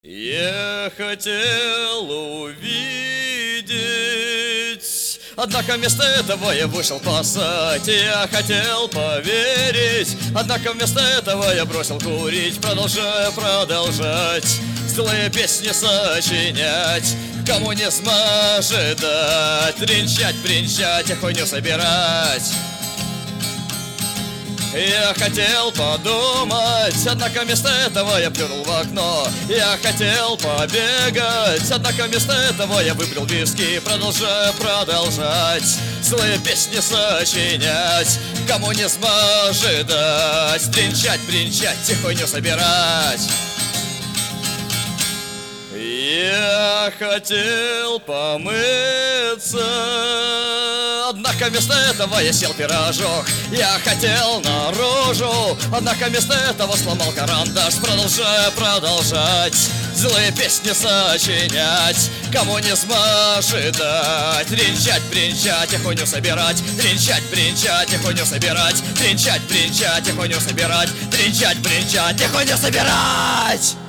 Я хотел увидеть, однако вместо этого я вышел пасать. Я хотел поверить, однако вместо этого я бросил курить. Продолжать злые песни сочинять. Коммунизм ожидать, тринчать, и хуйню собирать. Я хотел подумать, однако вместо этого я плюнул в окно. Я хотел побегать, однако вместо этого я выпил виски. Продолжать злые песни сочинять. Коммунизм ожидать, тринчать, и хуйню собирать. Я хотел помыться, однако вместо этого я съел пирожок. Я хотел наружу, однако вместо этого сломал карандаш. Продолжать злые песни сочинять. Коммунизм ожидать, тринчать, и хуйню собирать. Тринчать, и хуйню собирать. Тринчать, и хуйню собирать. Тринчать, и хуйню собирать.